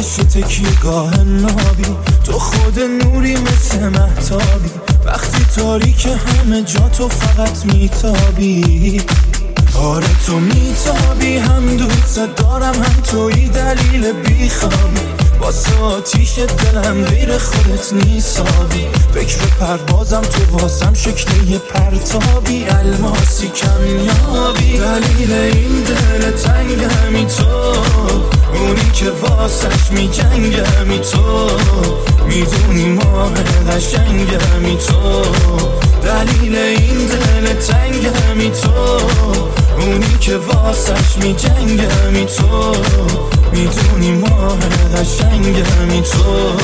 نشه تکیهگاه نابی، تو خود نوری مثل مهتابی، وقتی تاریک همه جا تو فقط میتابی. آره تو میتابی، هم دوست دارم هم توی دلیل بیخوابی، واسه آتیش دلم غیر خودت نیسابی. فکر پروازم تو واسم شکل یه پرتابی، الماسی کمیابی. دلیل این دل تنگمی تو، اونی که واسش میجنگمی تو، میدونی ماه قشنگمی تو. دلیل این دل تنگمی تو، اونی که واسش میجنگمی تو، میدونی ماه قشنگمی تو.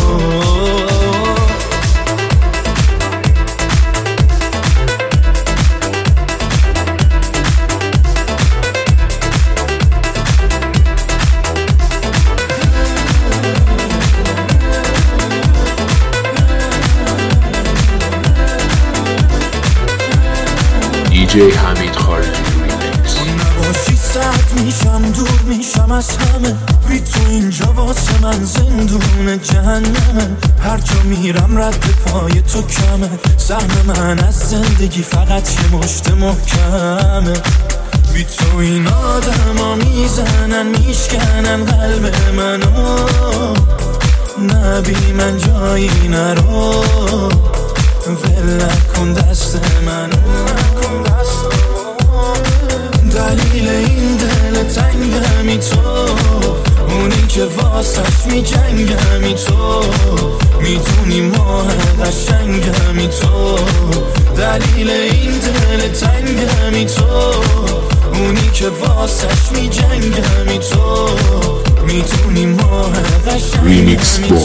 DJ حمید خارجی ریمیکس. نباشی سرد میشم، دور میشم از همه، بی تو اینجا واسه من زندون جهنمه. هر جا میرم رد پای تو کمه، سهم من از زندگی فقط یه مشت محکمه. بی تو این آدم ها میزنن میشکنن قلب منو، نه بی من جایی نرو، ول نکن دست منو. دلیل این دل تنگمی تو، اونی که واسش میجنگمی تو، میدونی ماه قشنگمی تو. دلیل این دل تنگمی تو، اونی که واسش میجنگمی تو، میدونی ماه قشنگمی تو.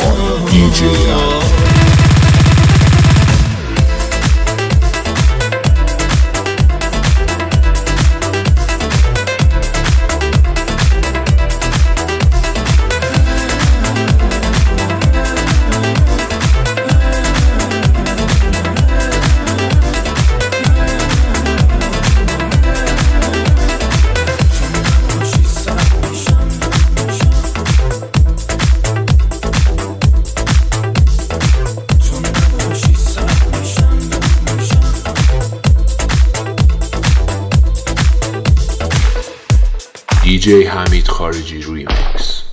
DJ حمید خارجی ریمیکس.